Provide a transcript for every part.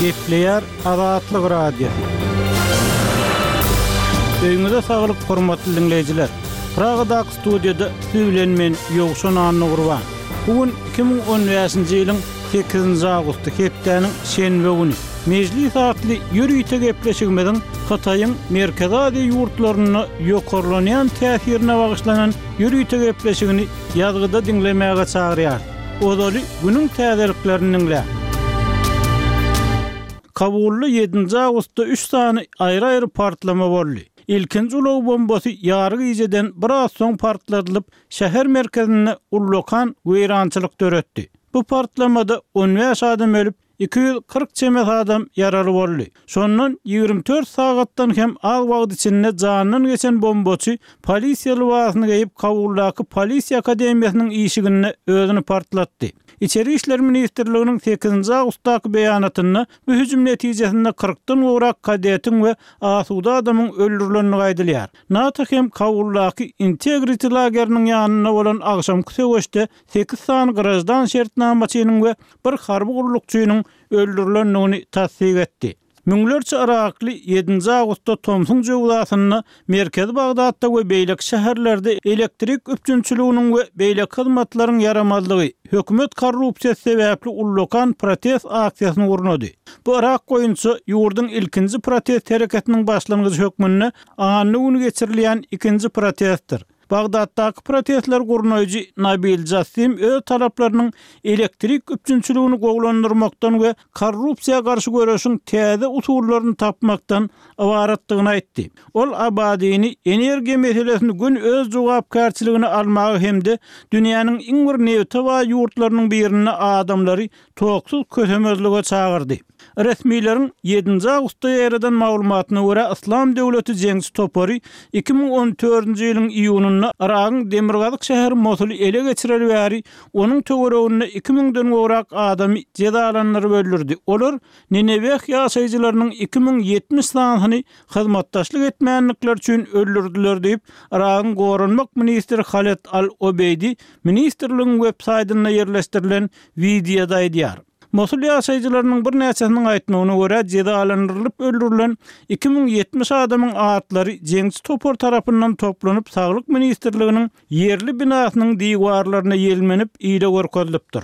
Gepleýär Azatlyk Radio. Öýüňize saglyk, hormatly dinleýijiler. Pragadaky studiýada süýlenmen Ýogşan Annurwan. Bugün 2015-nji ýylyň 8-nji awgusty hepdeniň şenbe güni. Mejlis atly ýürüýte gepleşigmeden Hataýyň merkezi ýurtlaryna ýokarlanýan täsirine bagyşlanan ýürüýte gepleşigini ýazgyda dinlemäge çagyrýar. Odaly günüň täzeliklerini dinlä. Kabully 7-nji awgustda 3 sany aýry-aýry partlama boldy. İlkinji ulaw bombasy ýargy ýeýeden biraz soň partladylyp şäher merkezine ullokan weýrançylyk döretdi. Bu partlamada 15 adam ölüp 240 çemet adam yaraly boldy. Şondan 24 sagatdan hem az wagt içinde janyny geçen bombaçy polisiýa lýbasyny giyip Kabuldaky polisiýa akademiýasynyň işigine özüni partlatdy. İçeri işler Ministrliginiň 8-nji awgustdaky beýanatyna bu hüjüm netijesinde 40-dan gowrak kadetin we asuda adamyň öldürilenini gaýdylýar. Natak hem Kabuldaky Integrity lageriniň ýanyna bolan agşamky söwüşde 8 sany garajdan şertnamaçynyň we bir harby gurulukçynyň öldürilenini tasdik etdi. Müňlerçe Irakly 7-nji awgustda Tomsun joglasyny merkezi Bagdatda we beýlek şäherlerde elektrik üpjünçiliginiň we beýlek hyzmatlaryň yaramazlygy, hökümet korrupsiýasy sebäpli ullokan protest aksiýasyny gurundy. Bu Irak goýunça ýurdun ilkinji protest hereketiniň başlangyjy hökmüne anyny güni geçirilýän ikinji protestdir. Bagdatdaky protestler gurunajy Nabil Jassim öz talaplarynyň elektrik üpjünçiligini gowlandyrmakdan we korrupsiýa garşy görüşiň täze usullaryny tapmakdan awaratdygyny aýtdy. Ol abadini energiýa meselesini gün öz jogapkärçiligini almagy hemde dünýäniň iň bir newta ýurtlarynyň birine adamlary toksuz kösemezlige çagyrdy. Resmilerin 7-nji awgustda ýerden maglumatyna görä Islam döwleti jeňsi topary 2014-nji ýylyň iýununda Iragyň demirgazyk şäheri Mosuly ele geçireli bäri onuň töwereginde 2000-den gowrak adam jezalanlary öldürdi. Olar Nineveh ýaşaýjylarynyň 2070 sanyny hyzmatdaşlyk etmänlikler üçin öldürdiler diýip Iragyň gowranmak ministri Khaled al-Obeydi ministrligiň web-saýtyna ýerleşdirilen videoda aýdýar. Mosul ýaşaýjylarynyň bir näçesiniň aýtmagyna görä jezalandyrylyp öldürilen 2070 adamyň atlary jeňsi topar tarapyndan toplanyp Saglyk ministrliginiň ýerli binasynyň diwarlaryna ýelmenip ýyla görkezilipdir.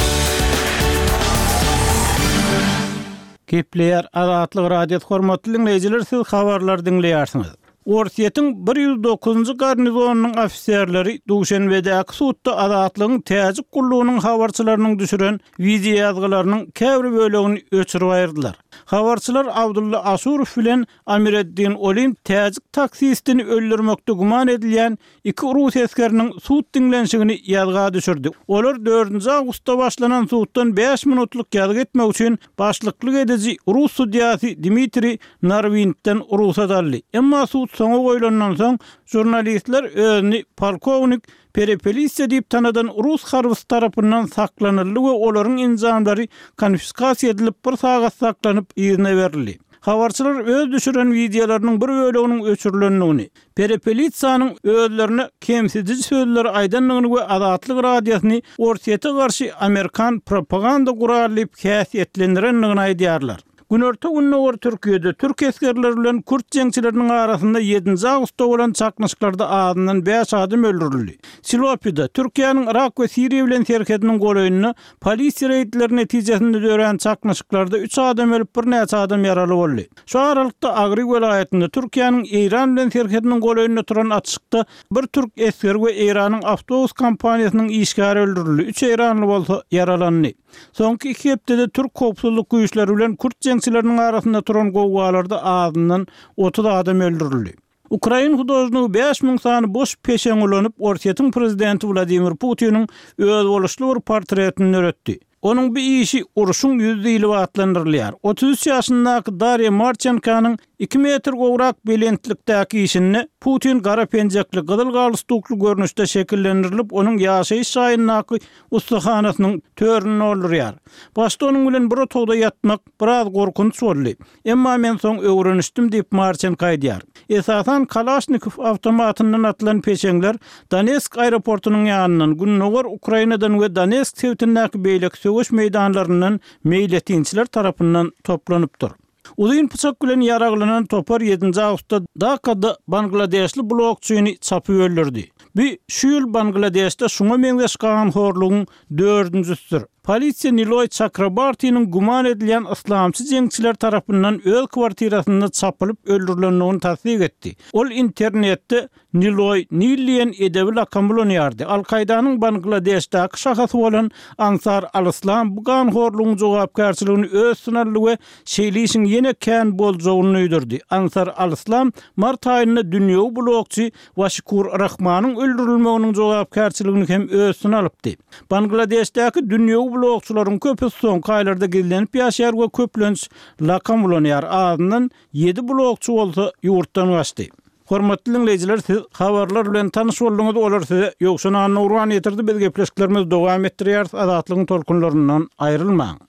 Gepleýär Azatlyk Radio hormatly dinleýijiler, siz habarlar dinleýärsiňiz. Orsiýetiň 109-njy garnizonunyň ofisiýerleri Duşanbedäki suwtda Azatlygyň täze gullugynyň habarçylarynyň düşüren video ýazgylarynyň käbir bölegini öçürip aýyrdylar. Habarçylar Abdulla Asurov bilen Amireddin Olim täze taksistini öldürmekde guman edilýän 2 Rus eskeriniň suwt dinlenşigini ýazga düşürdi. Olar 4-nji awgustda başlanan suwtdan 5 minutlyk ýazgy etmek üçin başlyklyk edici Rus sudyasy Dmitri Narvindan ruhsat aldy. Emma suwt soňa goýulandan soň jurnalistler özüni polkownik Perepelisiýa diýip tanadan Rus harbysy tarapyndan saklanyldy we olaryň inzamlary konfiskasiýa edilip bir sagat saklanyp ýerine berildi. Habarçylar öz düşüren videolarynyň bir böleginiň öçürilendigini, Perepelisiýanyň özlerine kemsizi sözler aýdanlygyny we Azatlyk radiosyny Orsiýete garşy Amerikan propaganda guralyp häsiýetlendirendigini aýdýarlar. Günorta gününe Türkiýede Türk eskerleri bilen Kürt jeňçileriniň arasynda 7-nji awgustda bolan çaknaşyklarda azyndan 5 adam öldürildi. Silopida Türkiýanyň Irak we Siriýa bilen serkediniň golaýynyny polisiýa reýdleri netijesinde dören çaknaşyklarda 3 adam ölüp bir näçe adam ýaraly boldy. Şu aralykda Agry welaýetinde Türkiýanyň Iran bilen serkediniň golaýynyna turan atışykda bir türk esker we Iranyň awtobus kompaniýasynyň işgäri öldürildi. 3 Iranly bolsa yaralandy. Soňky 2 hepdede Türk kopsullyk güýçleri bilen Kürt jeňçileriniň arasynda turan gowgalarda azyndan 30 adam öldürildi. Ukraina hudaýynyň 5000 sany boş peşeň ulanyp Orsiýetiň prezidenti Vladimir Putiniň öz boluşly bir portretini öretdi. Onun bir işi uruşun yüzdeýili wagtlandyrylýar. 33 ýaşyndaky Darya Marchenkanyň 2 metr gowrak belentlikdäki işini Putin gara penjekli gyzyl galstukly görnüşde şekillendirilip onuň ýaşaýyş şaýynaky ustahanasynyň törüni öldürýär. Başda onuň bilen bir otogda ýatmak biraz gorkunç boldy. Emma men soň öwrenişdim diýip Marchenko aýdýar. Esasan Kalashnikov awtomatyndan atylan peşeňler Donetsk aeroportunyň ýanyndan günnogar Ukrainadan we Donetsk sewtindäki beýlek söwüş meýdanlaryndan meýletinçiler tarapyndan toplanıpdyr. Uzyň pyçak bilen ýaraglanan topar 7 awgustda Dhakada Bangladeşli blogçyny çapyp öldürdi. Şu ýyl Bangladeşde şuňa meňzeşgan horlugyň 4-njüsüdür. Polisiýa Niloy Chakrabartynyň guman edilen islamçy jeňçiler tarapyndan öz kwartirasynda çapylyp öldürilendigini tasdik etdi. Ol internetde Niloy Nilliyen edebi lakam bilen ýardy. Al-Qaydanyň Bangladeşdäki şahasy bolan Ansar al-Islam bu gan horlugyň jogapkärçiligini öz sınarlygy şeýlişiň ýene kän boljagyny öýdürdi. Ansar al-Islam mart aýynda dünýäwi blogçy Washikur Rahmanyň öldürilmeginiň jogapkärçiligini hem öz synalypdy. Bangladeşdäki dünýäwi blogçularyň köpü soň kaýlarda gelenip ýaşar we köplenç lakam bilen ýar. Adynyň 7 blogçy bolsa ýurtdan gaçdy. Hormatly dinleýijiler, siz habarlar bilen tanyş boldyňyz olar size ýoksa Nurwan ýetirdi. Biz gepleşiklerimiz dowam etdirýär. Azatlygyň tolkunlaryndan aýrylmaň.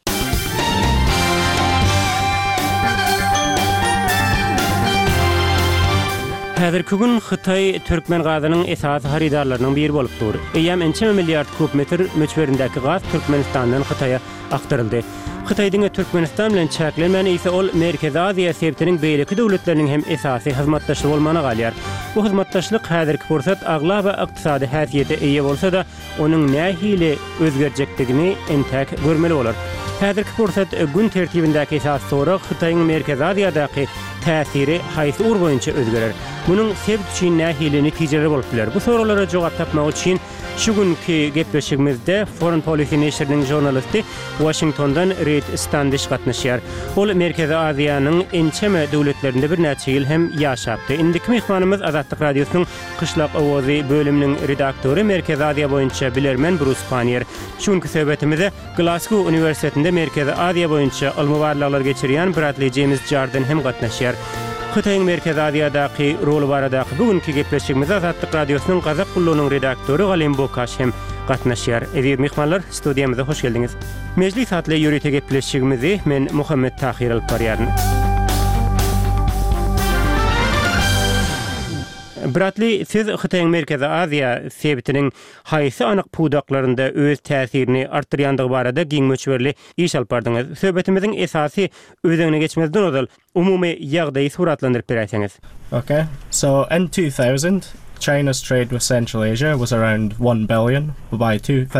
Häzirki gün Hytaý Türkmen gazynyň esasy haridarlarynyň biri bolup dur. Eýem 2 milliard kub metr möçberindäki gaz Türkmenistandan Hytaýa aktaryldy. Hytaýdyň Türkmenistan bilen çäklenmän ise ol Merkezi Aziýa sebitiniň beýleki döwletleriniň hem esasy hyzmatdaşlygy bolmana galýar. Bu hyzmatdaşlyk häzirki fursat agla we ykdysady häsiýete eýe bolsa da, onuň nähili özgerjekdigini entäk görmeli bolar. Häzirki fursat gün tertibindäki esas sorak Hytaýyň Merkezi Aziýadaky täsiri haýsy ur boýunça özgerer. Munyň sebit üçin nähili netijeleri bolup biler. Bu soralara jogap tapmak üçin şu günkü gepleşigimizde Foreign Policy näşriniň jurnalisti Washingtondan Reid Standish gatnaşýar. Ol Merkezi Aziýanyň ençeme döwletlerinde bir näçe ýyl hem ýaşapdy. Indiki mehmanymyz Azatlyk radiosynyň Kışlak owazy bölüminiň redaktory Merkezi Aziýa boýunça bilermen Bruce Panier. Şu günkü söhbetimizde Glasgow Uniwersitetinde Merkezi Aziýa boýunça ilmi geçirýän Bradley James Jordan hem gatnaşýar. Hytaýyň Merkezi Aziýadaky rolu baradaky bugünkü gepleşigimiz Azatlyk radiosynyň Gazak gullugynyň redaktory Galim Bokaş hem gatnaşýar. Eýer mehmanlar, studiýamyza hoş geldiňiz. Mejlis hatly ýürüte gepleşigimizi men Muhammed Tahir alparýaryn. Bradley, siz Hytaýyň Merkezi Aziýa sebitiniň haýsy anyk puwdaklarynda öz täsirini artyrýandygy barada giň möçberli iş alpardyňyz. Söhbetimiziň esasy özüňe geçmezden ozal umumy ýagdaýy suratlandyryp berýäňiz. Okay, so in 2000, China's trade with Central Asia was around 1 billion. By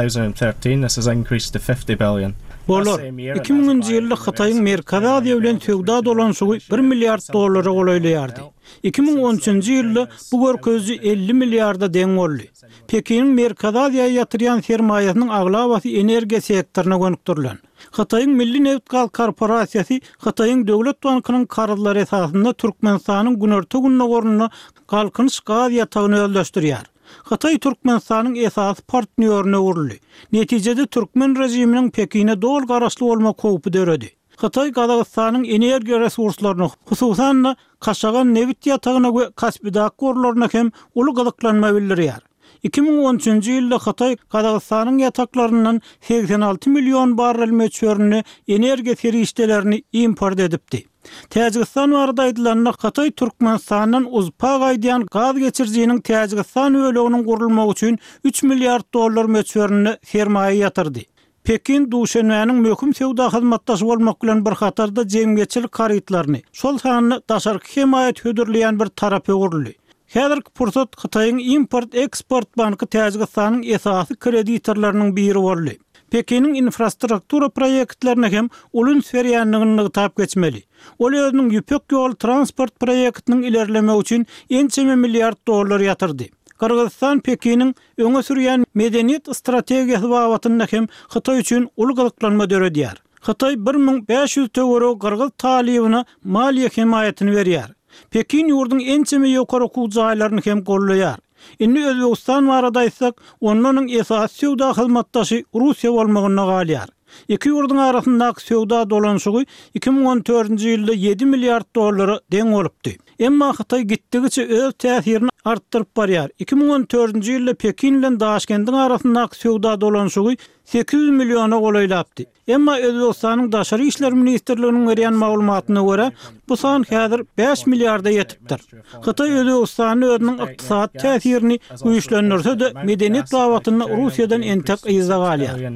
2013, this has increased to 50 billion. Bolar, 2000-nji ýylda Hytaýyň Merkezi Aziýa bilen söwda dolanşygy 1 milliard dollara golaýlýardy. 2013-nji ýylda bu görkezji 50 milliarda deň boldy. Pekiniň Merkezi Aziýaga ýatyrýan sermaýasynyň aglabasy energiýa sektoryna gönükdirilen. Hytaýyň Milli Neft Gaz Korporasiýasy Hytaýyň Döwlet Bankynyň kararlary esasynda Türkmenistanyň günerti gününe gorunna galkynyş gaz ýatagyny öldürýär. Hytaý Türkmenistanyň esasy partnerine uruly. Netijede Türkmen rejiminiň Pekine dol garaşly bolma köpü döredi. Hytaý Gazagystanyň energiýa resurslaryny, hususan Kaşagan neft ýatagyna we Kaspiydak gorlaryna hem uly gyzyklanma bildirýär. 2013-nji ýylda Hytaý Gazagystanyň ýataklaryndan 86 million barrel möçberini energiýa serişdelerini import edipdi. Täjikistan barada aýdylanyna Hytaý Türkmenistanyň uzpa gaýdýan gaz geçirjiginiň Täjikistan öleginiň gurulmagy üçin 3 milliard dollar möçberini sermaýe ýatyrdy. Pekin Duşanbeň möhüm sewda hyzmatdaşy bolmak bilen bir hatarda jemgyçilik karytlaryny, şol sanyny daşarky hemaýet hödürleýän bir tarapy guruldy. Häzirki fursat Hytaýyň import-eksport banky Täjikistanyň esasy kreditorlarynyň biri boldy. Pekiniň infrastruktura proyektlerine hem ulun serýänligini tap geçmeli. Ol özüniň ýüpek ýol transport proyektiniň ilerlemegi üçin ençe milliard dollar ýatyrdy. Kırgızstan Pekiniň öňe sürýän medeniýet strategiýasy babatynda hem Hytaý üçin uly gyzyklanma döredýär. Hytaý 1500 euro Kırgız talibyna maliýe hemaýetini berýär. Pekin ýurduň ençeme ýokary okuw jaýlaryny hem gollaýar. Indi Özbegistan barada aýtsak, onlaryň esasy sewda hyzmatdaşy Russiýa bolmagyna galýar. Iki ýurduň arasyndaky sewda dolanşygy 2014-nji ýylda 7 milliard dollary deň bolupdy. Emma Hytaý gitdigiçe öz täsirini artdyryp barýar. 2014-nji ýylda Pekin bilen Daşkendiň arasyndaky sewda dolanşygy 800 milliona golaýlapdy. Emma Özbegistanyň Daşary işler ministrliginiň berýän maglumatyna görä, bu san häzir 5 milliarda ýetipdir. Hytaý Özbegistanyň özüniň ykdysat täsirini güýçlendirse de medeniýet babatyny Russiýadan entek ýyza galýar.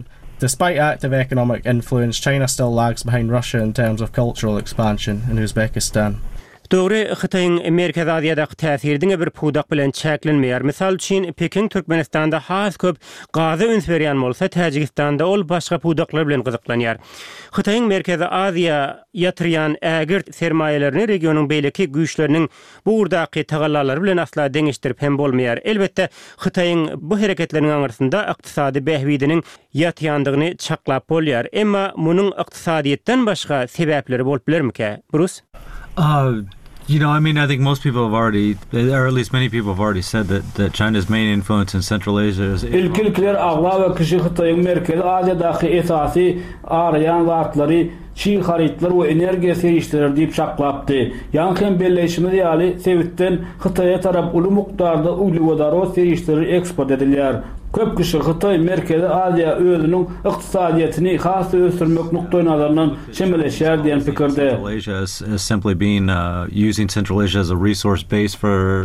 Despite active economic influence, China still lags behind Russia in terms of cultural expansion in Uzbekistan. Dogry Xitayň Merkez Aziýadaky täsirdiňe bir pudak bilen çäklenmeýär. Misal üçin Pekin Türkmenistanda has köp gazy üns berýän bolsa, Täjikistanda ol başga pudaklar bilen gyzyklanýar. Xitayň Merkez Aziýa ýatyrýan ägirt sermayelerini regionyň beýleki güýçleriniň bu urdaky tagallalary bilen asla deňişdirip hem bolmaýar. Elbetde Xitayň bu hereketleriň aňyrsynda ykdysady behbidiniň ýatýandygyny çaklap bolýar. Emma munyň ykdysadyýetden başga sebäpleri bolup bilermike? Bruce? You know, I mean, I think most people have already, or at least many people have already said that China's main influence in Central Asia is... İlkilkiler agla ve kişi Xitayň Merkez Aziýadaky esasy arayan zatları çiğ haritler we energiýa serişdirir diýip çaklapdy. Ýa-ni belleşmeli ýaly sebitden Xitaýa tarap uly mukdarda uglevodorod serişdirir eksport edilýär. Köp kişi Xitay Merkez Aziýa özüniň ykdysadyýetini hasy ösürmek nukdaýy nazaryndan şemeleşýär diýen pikirde. Asia is simply being using Central Asia as a resource base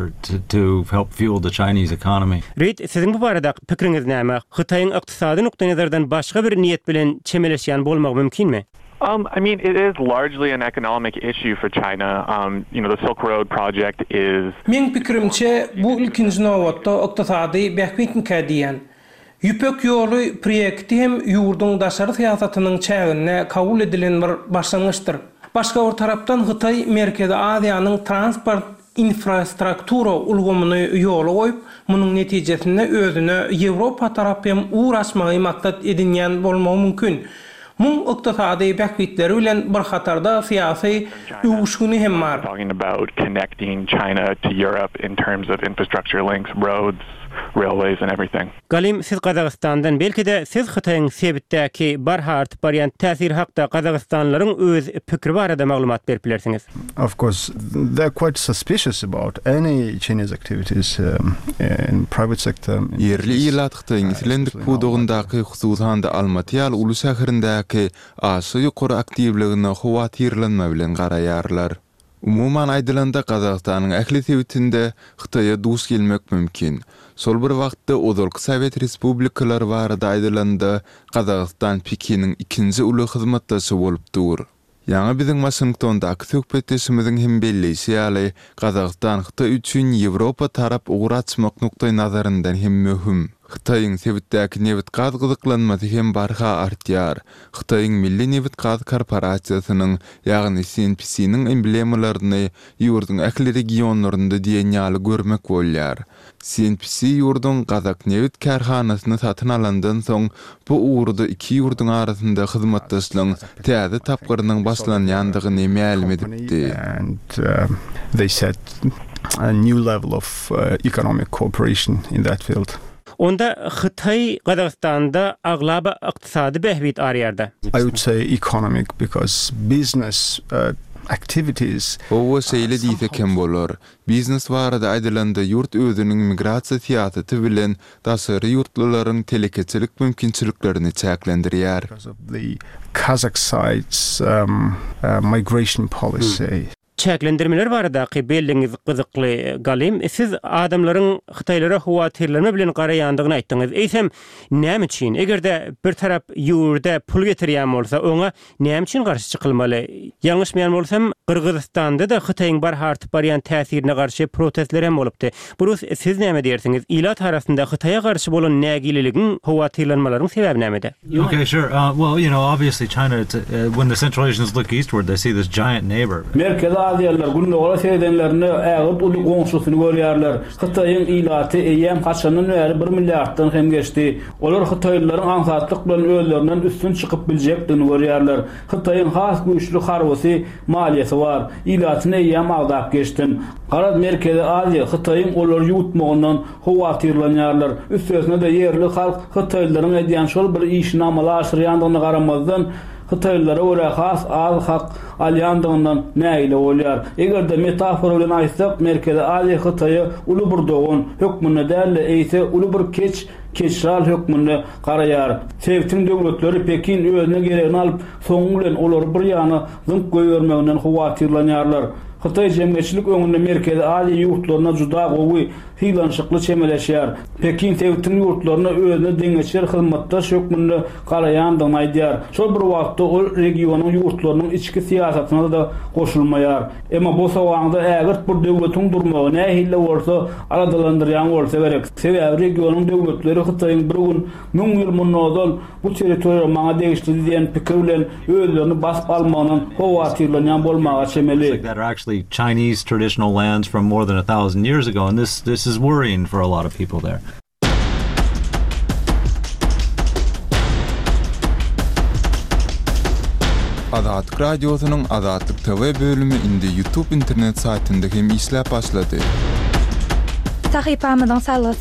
to help fuel the Chinese economy. Reid, siziň bu barada pikiriňiz näme? Xitaýyň ykdysady nukdaýy nazardan başga bir niýet bilen çemelešýän bolmagy mümkinmi? I mean, it is largely an economic issue for China. You know, the Silk Road project is... Men pikirimçe bu ilkinji nowatda ykdysady behbitnike diýen. Yüpek ýoly projekti hem ýurduň daşary syýasatynyň çägine kabul edilen bir başlangyçdyr. Başga bir tarapdan Xitay Merkez Aziýanyň transport infrastruktura ulgamyny ýola goýup, munyň netijesinde özüne Ýewropa tarapy hem uğraşmagy maksat edinýän bolmagy mümkin. Mung ykdysady behbitleri bilen bir hatarda syýasy ýuguşuny hem bar. Talking about connecting China to Europe in terms of infrastructure links, roads, railways and everything. Galim, siz Qazaqstandan, belki de siz Xitayň sebitdäki barhart barýan täsir hakda Qazaqistanlaryň öz pikri barada maglumat berip bilersiňiz. Of course, they're quite suspicious about any Chinese activities in private sector. Yerli ilat Xitayň silendik pudugundaky hususan da Almaty ýaly uly şäherindäki aşy ýokary aktivligine howatyrlanma bilen garaýarlar. Umuman aýdylanda Qazaqstanyň ähli sebitinde Xitaýa duş gelmek mümkin. Sol bir wagtda Ozalky Sowet Respublikalary barada aýdylanda Qazaqstan Pekiniň ikinji uly hyzmatdaşy bolup dur. Ýa-ni biziň Washingtonda söhbetleşimiziň hem belleşi ýaly Qazaqstan Xitay üçin Ýewropa tarap uğraşmak nukdaýy nazaryndan hem möhüm. Xitaýyň sebitdäki newit gaz gyzyklanmasy hem barha artýar. Xitaýyň Milli Newit Gaz Korporasiýasynyň, ýagny CNPC-niň emblemalaryny ýurduň ähli regionlarynda diýen ýaly görmek bolýar. CNPC ýurduň Gazak newit karhanasyny satyn alandan soň bu uğurda iki ýurduň arasynda hyzmatdaşlygyň täze tapgyrynyň başlanýandygyny ma'lum edipdi. They set a new level of economic cooperation in that field. Onda Xitay Qazaqstanda aglaba ykdysady behbit arýarda. I would say economic because business activities. O şeýle diýsek hem bolar. Biznes barada aýdylanda ýurt özüniň migrasiýa syýasaty bilen daşary ýurtlylaryň telekeçilik mümkinçiliklerini çäklendirýär. Because of the Kazakh side's migration policy. Çäklendirmeler barada belliňiz gyzykly Galim. Siz adamlaryň Xitaylara howatyrlama bilen garaýandygyny aýtdyňyz. Eýsem, näme üçin? Egerde bir tarap ýurda pul getirýän bolsa, oňa näme üçin garşy çykylmaly? Ýalňyşmaýan bolsam, Qırgızstanda da Xitaýyň barhartyp barýan täsirine garşy protestler hem bolupdy. Burus, siz näme diýersiňiz? Ilat arasynda Xitaýa garşy bolan nägililigiň howatyrlanmalaryň sebebi nämede? Okay, sure. Well, you know, obviously China, when the Central Asians look eastward, they see this giant neighbor. Aziýalylar gündoğara seýdenlerini ägit uly goňşusyny görýärler. Xitaýyň ilaty eýem haçanyň bäri 1 milliarddan hem geçdi. Olar Xitaýlylaryň aňsatlyk bilen özlerinden üstün çykyp biljekdigini görýärler. Xitaýyň has güýçli harwasy maliýeti bar. Ilatyny eýem agdap geçdim. Gara Merkez Aziýa Xitaýyň olar ýutmagyndan howatyrlanýarlar. Üstesine de yerli halk Xitaýlylaryň edýän şol bir işini amala aşyrýandygyna garamazdan Xitaýlylara öre has az hak alýandygyndan näile bolýar. Egerde metafora bilen aýtsak, Merkez Aziýa Xitaýa uly bir dogun hökmüne däle eýse uly bir keçral hökmüne garaýar. Sevtiň döwletleri Pekin özüne geregini alyp, soňy bilen olar bir ýany zynk goýbermeginden howatyrlanýarlar. Xitay cemiyetçilik öňünde Merkezi Aziýa ýurtlaryna juda gowy hylanşykly çemeleşýär. Pekin Tewtin ýurtlaryna özüne deňeçler hyzmatda şökmünde garaýandygyny aýdýar. Şol bir wagtda ol regionyň ýurtlarynyň içki siýasatyna da goşulmaýar. Emma bu sowagda ägir bir döwletiň durmagy nähille bolsa aradalandyrýan bolsa gerek. Sebäbi regionyň döwletleri Xitaýyň bir gün 1000 ýyl mundan bu territoriýa maňa degişli diýen pikir bilen özlerini basyp almagynyň howatyrlanýan bolmagy çemeli. Chinese traditional lands from more than 1,000 years ago, and this is worrying for a lot of people there. Azatlyk radiosynyň Azatlyk TV bölümi indi YouTube internet saytynda hem işläp başlady. Sahypamyzyň salasy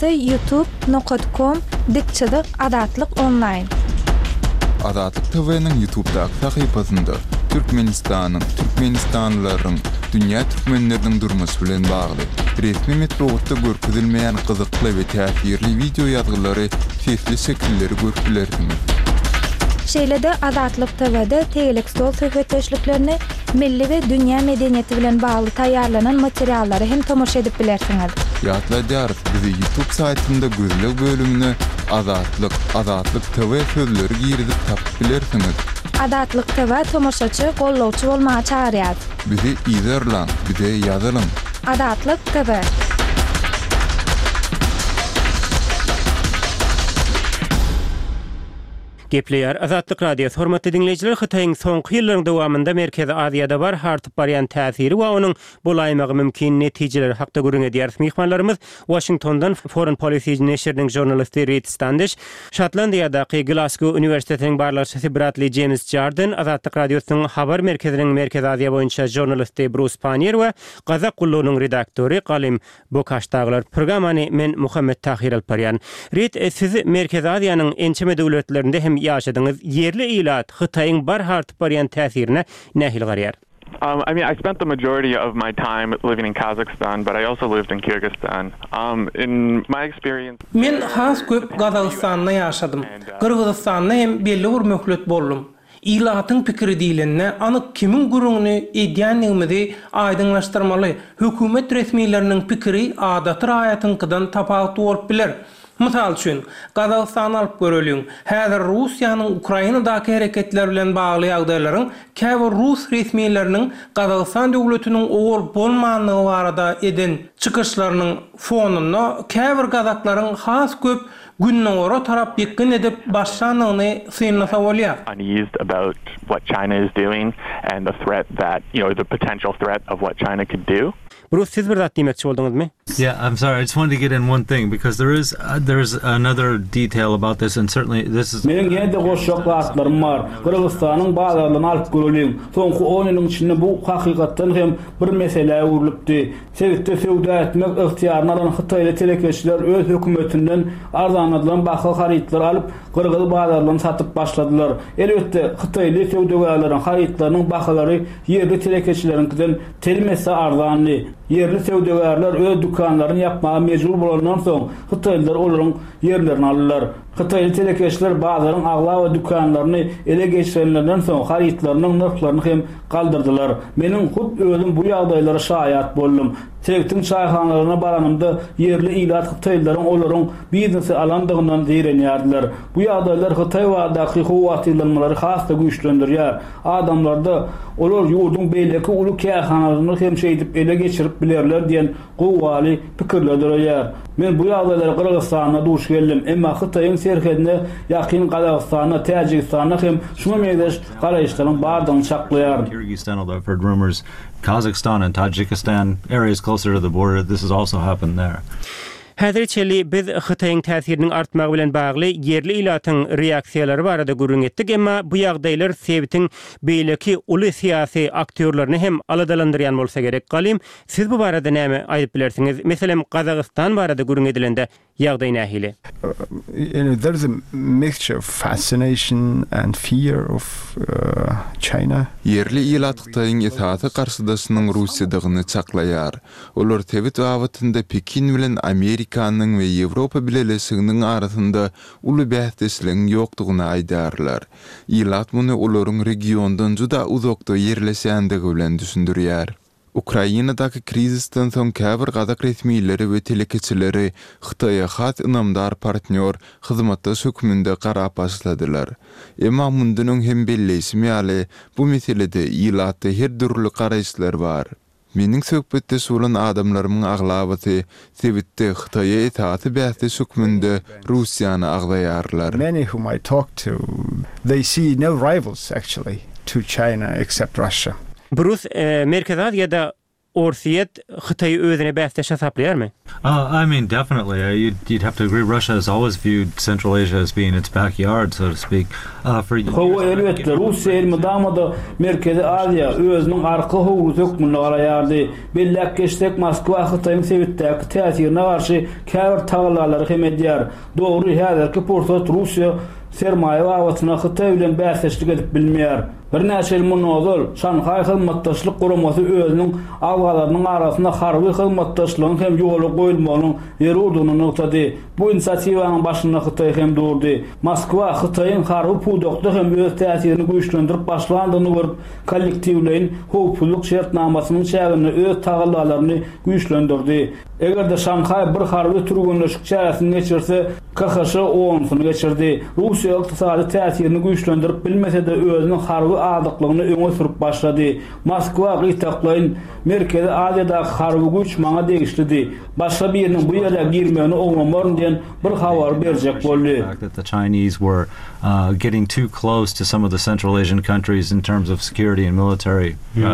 youtube.com/azatlyk-online. Azatlyk TV'niň YouTube'daky sahypasynda Türkmenistanyň, Türkmenistanlylaryň, dünýä türkmenleriniň durmasy bilen bagly resmi metrowatda görkezilmeýän gyzykly we täsirli video ýazgylary, sesli şekilleri görkezilýär. Şeýlede Azatlyk TV'de tegelik stol söhbetdeşliklerini milli we dünýä medeniýeti bilen bagly taýýarlanan materiallary hem tomoşa edip bilersiňiz. Ýatlaýar, bizi YouTube saytynda gözlek bölümine Azatlyk TV sözleri girizip tapyp bilersiňiz. Azatlyk TV tomoşaçy, gollawçy bolmagy çağırýar. Bizi izlerler, bize ýazalym. Azatlyk TV. Gepleýär Azatlyk radiosu hormatly dinleýijiler, Xitaýyň soňky ýyllaryň dowamında Merkezi Aziýada bar hartyp barýan täsiri we onuň bolaýmagy mümkin netijeleri hakda görüň edýär. Mihmanlarymyz Washingtondan Foreign Policy neşriniň jurnalisti Reed Standish, Şotlandiýadaky Glasgow Üniversitetiniň barlaşçysy Bradley James Jordan, Azatlyk radiosynyň habar merkeziniň Merkezi Aziýa boýunça jurnalisti Bruce Panier we Gazak Gullugynyň redaktory Galim Bokaşdaglar. Programany men Muhammed Tahir Alparyan. Reed, siz Merkezi Aziýanyň ençeme döwletlerinde hem yaşadyňyz yerli ilat Xitaýyň bar hartyp barýan täsirine nähil garýar? I mean, I spent the majority of my time living in Kazakhstan, but I also lived in Kyrgyzstan. In my experience, men has köp Gazagystanda yaşadym. Kyrgyzstanda hem belli bir möhlet boldum. İlatyň pikiri diýilende anyk kimin gurugny edýänligimizi aýdynlaşdyrmaly. Hökümet resmiýetleriniň pikiri adaty raýatynkydan tapawut bolup biler. Misal üçin, Gazagystany alyp göreliň. Häzir Russiýanyň Ukrainadaky hereketler bilen bagly ýagdaýlaryň käbir Rus resmiýetleriniň Gazagistan döwletiniň owul bolmanlygy barada eden çykyşlarynyň fonunda käbir gazaklaryň has köp günden ora tarap ýekden edip başlanyny synlasa bolýar. Uneased about what China is doing and the threat that, the potential threat of what China could do. Bruce, siz bir zat diýmekçi bolduňyzmy? Yeah, I'm sorry. I just wanted to get in one thing because there's another detail about this, and certainly this is. Menin ýene-de goşşaklarym bar. Kyrgyzstanyň bazarlaryny alyp göreliň. Soňky 10 ýylyň içinde bu hakykatdan hem bir mesele urulypdy. Sebäpde söwda etmek ihtiýaryny alan Xitaýly telekeşler öz hökümetinden arzanadylan baha haritler alyp Kyrgyz bazarlaryny satyp başladylar. Elbetde Xitaýly söwdagärleriň haritlarynyň bahalary ýerli telekeşleriňkinden telmese arzanly. Yerli söwdagärler öz dukanlaryny yapmagy mejbur bolandan soň Xitaýlylar olaryň yerlerini aldylar. Xitaýly telekeşler bazaryň agla we dukanlaryny ele geçirenlerden soň haritlarynyň narhlaryny hem galdyrdylar. Meniň hut özüm bu ýagdaýlara şahyat boldum. Tewtin çaýhanalaryna baranymda yerli ilat Xitaýlylaryň olaryň biznesi alandygyndan diýrenýärdiler. Bu ýagdaýlar Xitaý wagtdaky howatyrlanmalary hasda güýçlendirýär. Adamlarda olar ýurdun beýleki uly kähanalaryny hem şeýdip ele geçirip bilerler diýen gowwaly pikirler dörýär. Men bu ýagdaýlara Kyrgyzstana duş geldim, emma Xitaýyň serhedine ýakyn Gazagystana, Täjikistana hem şuna meýdeş garaýşlaryň bardygyny çaklaýar. Kyrgyzstan, although I've heard rumors, Kazakhstan and Tajikistan areas closer to the border, this has also happened there. Häzirçeli biz Xitaýyň täsiriniň artmagy bilen bagly yerli ilatyň reaksiýalary barada görüň etdik, emma bu ýagdaýlar sebäpden beýleki uly siýasy aktýorlaryny hem aladalandyrýan bolsa gerek. Galim, siz bu barada näme aýdyp bilersiňiz? Meselem Gazagystan barada görüň edilende ýagdaý nähili? There's a mixture of fascination and fear of China. Yerli ilat Xitaýyň etaty garşydasynyň Russiýadygyny çaklaýar. Olar tebit wagtynda Pekin bilen Amerikanyň we Ýewropa bileşiginiň arasynda uly bähdesliň ýokdugyny aýdarlar. Ilat muny olaryň regiondan juda uzakda ýerleşýändigi bilen düşündirýär. Ukrainadaki krizisten soň käbir gadak resmiýetleri we telekeçileri Xitay'a has ynamdar partner hyzmatda sökümünde garap başladylar. Emma mundunyň hem belleşimi ýaly bu meselede ýylatda her dürli garaýşlar bar. Mening söhbetde sulan adamlarymyň aglabaty sebitde Xitay'a itaati bähti sökümünde Russiýany aglaýarlar. Many whom I talk to, they see no rivals actually to China except Russia. Brus Merkez Aziýada Orsiýet Xitay özüne bäste şasaplaýarmy? I mean, definitely. You'd have to agree. Russia has always viewed Central Asia as being its backyard, so to speak. Howa elbetde Russiýa elmidamada Merkezi Aziýa özüniň arka howu sökmüne garaýardy. Bellek geçsek Moskwa Xitaýyň sebitdäki täsirine garşy käbir taglary hem edýär. Dogry, häzirki pursat Russiýa sermaýe wawatyna Xitay bilen bäsleşlik edip bilmeýär. Bir näçe ýyl munozul Şanhay hyzmatdaşlyk guramasy özüniň awgalarynyň arasynda harby hyzmatdaşlygyň hem ýoly goýulmagynyň ýeri urduny noktada. Bu inisiatiwanyň başyna Xitay hem durdy. Moskwa Xitaýyň harby pudokda hem öz täsirini güýçlendirip başlandygyny görüp, kollektiwlerin howpsuzlyk şertnamasynyň çägini öz tagalalaryny güýçlendirdi. Egerde Şanhay bir harby türgünleşik çäresini geçirse, KHŞ oňusyny geçirdi. Russiýa ykdysady täsirini güýçlendirip bilmese-de özüniň harby adyklygyny öňe sürüp başlady. Moskwa gytaklaryň Merkezi Aziýada harby güç maňa degişlidi. Başga biriniň bu ýere girmegini oňlamar diýen bir habar berjek boldy. That the Chinese were getting too close to some of the Central Asian countries in terms of security and military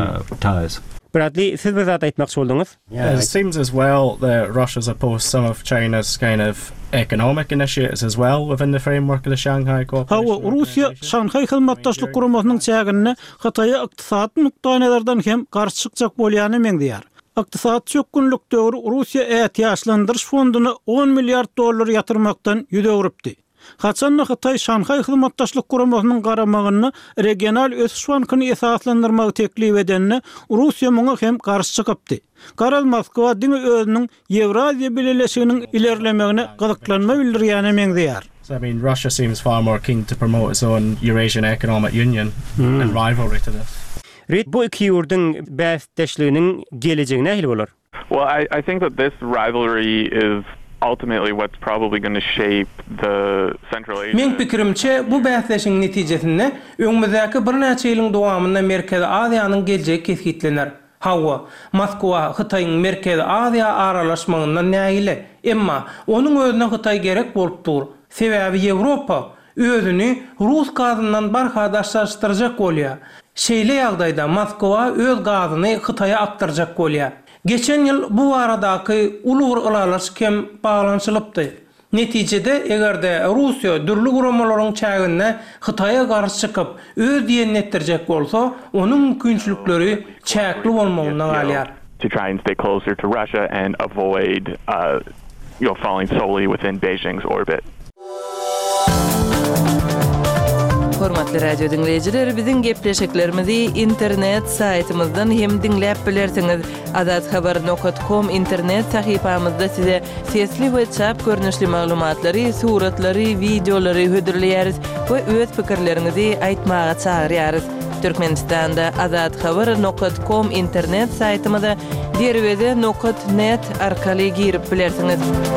ties. Bradley, siz bir zat aýtmakçy boldyňyz. It seems as well that Russia's opposed some of China's kind of economic initiatives as well within the framework of the Shanghai Cooperation. Hawa Russiýa Şanhay hyzmatdaşlyk guramasynyň çägini Xitaýa ykdysat nukdaýlardan hem garşy çykjak bolýany meňdýär. Ykdysat çökünlük döwrü Russiýa ätiýaşlandyryş fonduny $10 milliard ýatyrmakdan ýüze urupdy. Haçan Xitay Şanhay hyzmatdaşlyk guramasynyň garamagyny regional ösüş bankyny esaslandyrmagy teklip edenini Russiýa muňa hem garşy çykypdy. Garal Moskwa diňe özüniň Ýewraziýa birleşiginiň ilerlemegine gyzyklanma bildirýäni meňdýär. So I mean, Russia seems far more keen to promote its own Eurasian Economic Union and rivalry to this. Ret bu iki ýurdyň bäsdeşliginiň gelecegi nähili bolar? Well, I think that this rivalry is ultimately what's probably going to shape the Central Asia. Men pikirimçe bu bäsleşiň netijesinde öňümüzdäki bir näçe ýylyň dowamynda Merkez Aziýanyň geljegi kesgitlener. Hawa, Moskwa Xitaýyň Merkez Aziýa aralaşmagyndan nähili, emma onuň özüne Xitaý gerek bolup dur. Sebäbi Ýewropa özüni Rus gazyndan barhadaşlaşdyrjak bolýar. Şeýle ýagdaýda Moskwa öz gazyny Xitaýa aktarjak bolýar. Geçen ýyl bu aradaky ulur ılalaş kem bağlançylypdy. Netijede egerde Russiýa dürli guramalaryň çägine Xitaýa garşy çykyp öz diýenini etdirjek bolsa, onuň mümkinçilikleri çäkli bolmagyndan galýar. To try and stay closer to Russia and avoid falling solely within Beijing's orbit. Hormatly radio dinleyijiler, biziň gepleşiklerimizi internet saytymyzdan hem dinläp bilersiňiz. azathabar.com internet sahypamyzda size sesli we çap görnüşli maglumatlary, suratlary, videolary hödürleýäris we öz pikirlerinizi aýtmaga çağırýarys. Türkmenistanda azathabar.com internet saytymyza derwede.net arkaly girip bilersiňiz.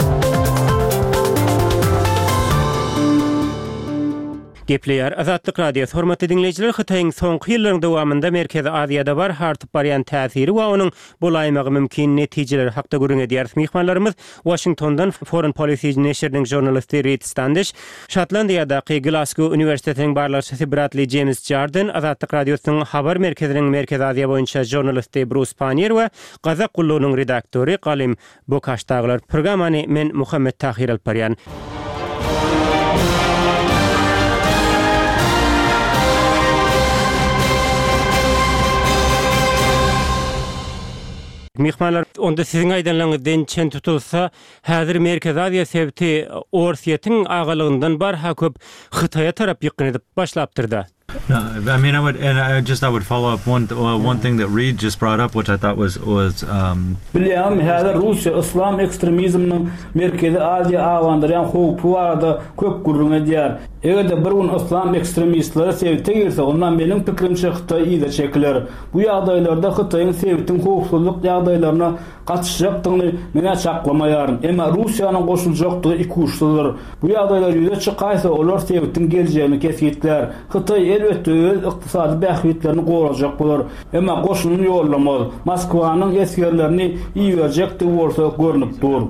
Gepleýär Azatlyk Radiosu hormatly dinleyijiler, Xitaýyň soňky ýyllaryň dowamynda Merkezi Aziýada bar hartyp barýan täsiri we onuň bolaýmagy mümkin netijeleri hakda görüň edýär. Mihmanlarymyz Washingtondan Foreign Policy neşriniň jurnalisti Reed Standish, Şotlandiýadaky Glasgow Üniversitetiniň barlaşçysy Bradley James Jordan, Azatlyk Radiosynyň habar merkeziniň Merkezi Aziýa boýunça jurnalisti Bruce Panier we Gazak Gullugynyň redaktory Galim Bokaşdaglar. Programany men Muhammed Tahir Alparyan. Mihmanlar, onda sizin aýdanlaryňyzdan çen tutulsa, häzir Merkez Aziýa sebti Orsiýetiň agalygyndan barha köp Xitaýa tarap ýykynyp başlapdyrda. No, I mean, I would follow up one thing that Reed just brought up, which I thought was Biliyorum, hada Rusya İslam ekstremizminin merkezi Aziya awandıran howpu barada köp gurrun edýär. Egerde bir gün İslam ekstremistleri sevte girse, ondan benim pikrimçe Xitay ýa-da çekiler. Bu ýagdaýlarda Xitaýyň sevtin howpsuzlyk ýagdaýlaryna gatnaşjakdygyny mene çaklamaýaryn. Emma Russiýanyň goşuljakdygy iki uçlydyr. Bu ýagdaýlar ýüze çykaýsa, olar sevtin geljeğini kesýetler. Xitay elbetde öz ykdysady bähwitlerini gowrajak bolar. Emma goşunyny ýollamaz. Moskwanyň eskerlerini ýerjekdi bolsa görnüp dur.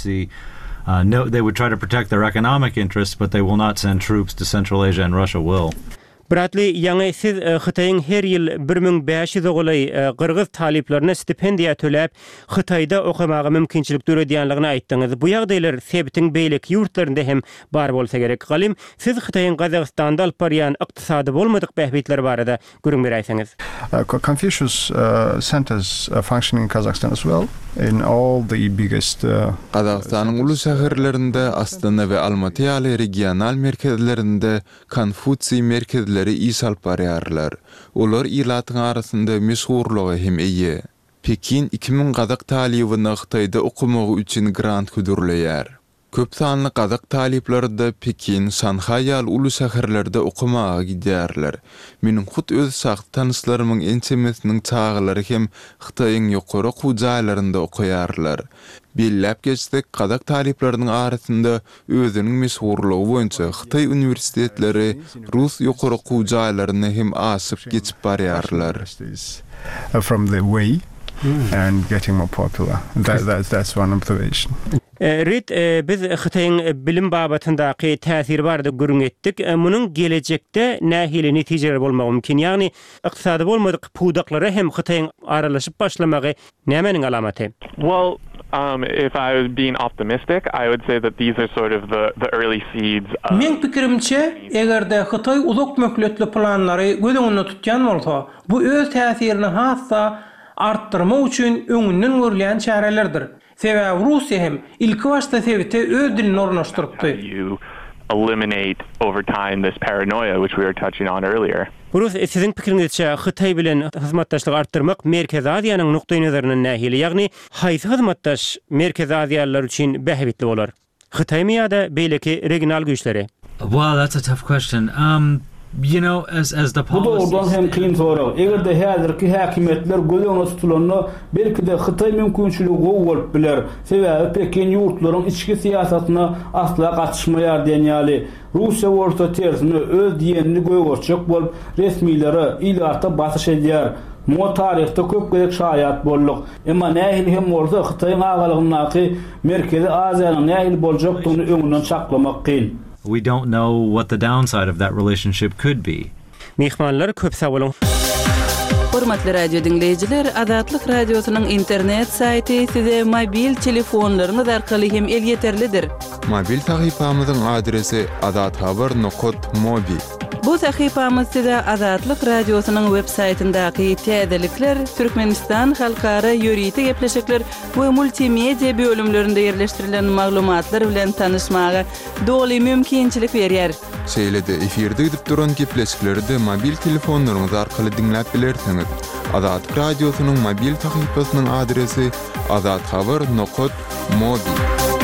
No, they would try to protect their economic interests, but they will not send troops to Central Asia, and Russia will. Bradley, ýa-ni siz Xitaýyň her ýyl 1500 ogulay Qırgyz taliplerine stipendiýa töläp Xitaýda okamagy mümkinçilik döredýänligini aýtdyňyz. Bu ýagdaýlar sebitiň beýlek ýurtlarynda hem bar bolsa gerek. Galim, siz Xitaýyň Gazagstanda alyp barýan ykdysady bolmadyk bähbitler barada görüň beräýsiňiz. Confucius centers function in Kazakhstan as well. In all the biggest Qazaqstanyň uly şäherlerinde, Astana we Almaty ýaly regional merkezlerinde Konfutsiy merkezleri iş alyp barýarlar. Olar ilatyň arasynda meşhurlygy hem eýe. Pekin 2000 Qazaq talibyny Xitaýda okumagy üçin grant ködürleýär. Köp sanly Qazaq talipleri de Pekin, Şanhay ýaly uly şäherlerde okumaga gidýärler. Meniň hut öz saht tanyslarymyň ençemesiniň çağlary hem Xitaýyň ýokary gujaýlarynda okuýarlar. Billap geçsek, Qazaq talipleriniň arasynda özüniň meşhurlygy boýunça Xitay uniwersitetleri Rus ýokary gujaýlaryny hem asyp geçip barýarlar. From the way and getting more popular. That's one observation. Reed, biz Xitaýyň bilim babatyndaky täsiri barada görüň etdik. Munyň gelecekde nähili netijeler bolmagy mümkin. Ýagny ykdysady bolmadyk pudaklary hem Xitaýyň aralaşyp başlamagy nämeniň alamaty? Well, if I was being optimistic, I would say that these are sort of the early seeds. Men pikirimçe, egerde Xitay uzak möhletli planlary göz tutýan bolsa, bu öz täsirini hassa arttırma üçin öňünden görülen çärelerdir. Sebäbi Russiýa hem ilki başta sebite öz dilini ornaşdyrypdy. Eliminate over time this paranoia which we were touching on earlier. Burus, sizin pikiriňizçe Xitay bilen hyzmatdaşlyk arttırmak Merkez Aziýanyň nukdaý nazaryndan nähili, ýagny haýsy hyzmatdaş Merkez Aziýalylar üçin bähwitli bolar? Xitaymy ýa-da beýleki regional güýçleri? Well, that's a tough question. You know, as the policy. Bu da oradan hem kıyım soru. Eğer de häzirki häkimetler gözüne tutulanlar belki de Xitay mümkinçiligi bolup biler. Sebäbi Pekin ýurtlaryň içki siýasatyna asla gatnaşmaýar diýen ýaly. Russiýa bolsa tersine öz diýenini göýgörçek bolup resmiýlere ilata basyş edýär. Mo tarihte köp gerek şaýat bolduk. Emma nähili hem bolsa Xitaýyň agalygynyňky Merkezi Aziýanyň nähili boljakdygyny öňünden çaklamak kyn. We don't know what the downside of that relationship could be. Mehmanlar köp sağ olun. Hormatly radio dinleyijiler, Azatlyk radiosynyň internet saýty size mobil telefonlaryňyz arkaly hem el yeterlidir. Mobil tahypamyzyň adresi azathabar.mobi. Bu sahypamyz size Azatlyk radiosynyň web saýtyndaky täzelikler, Türkmenistan halkara ýöriti gepleşikler we multimedia bölümlerinde ýerleşdirilen maglumatlar bilen tanışmaga doly mümkinçilik berýär. Şeýlede efirde gidip duran gepleşikleri mobil telefonlaryňyz arkaly dinläp bilersiňiz. Azatlyk radiosynyň mobil tahypasynyň adresi azathabar.mobi.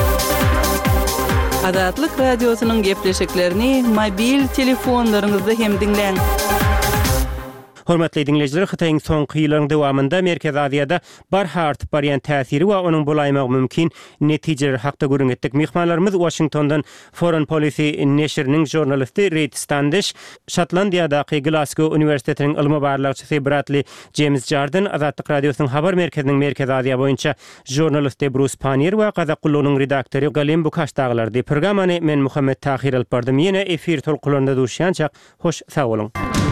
Azatlyk radiosynyň gepleşiklerini mobil telefonlaryňyzda hem dinleň. Hormatly dinleyijiler, Xitaýyň soňky ýyllaryň dowamında Merkez Aziýada barha artyp barýan täsiri we onuň bolaýmagy mümkin netijeler hakda görüň etdik. Mehmanlarymyz Washingtondan Foreign Policy neşriniň jurnalisti Reed Standish, Şotlandiýadaky Glasgow Uniwersitetiniň ilmi barlykçysy Bradley James Jordan, Azatlyk radiosynyň habar merkeziniň Merkez Aziýa boýunça jurnalisti Bruce Panier we Qazaq Qullunyň redaktory Galim Bukaşdaglardy. Programmany men Muhammed Tahir alyp bardym. Ýene efir tolkularynda duşýançak hoş sag bolun.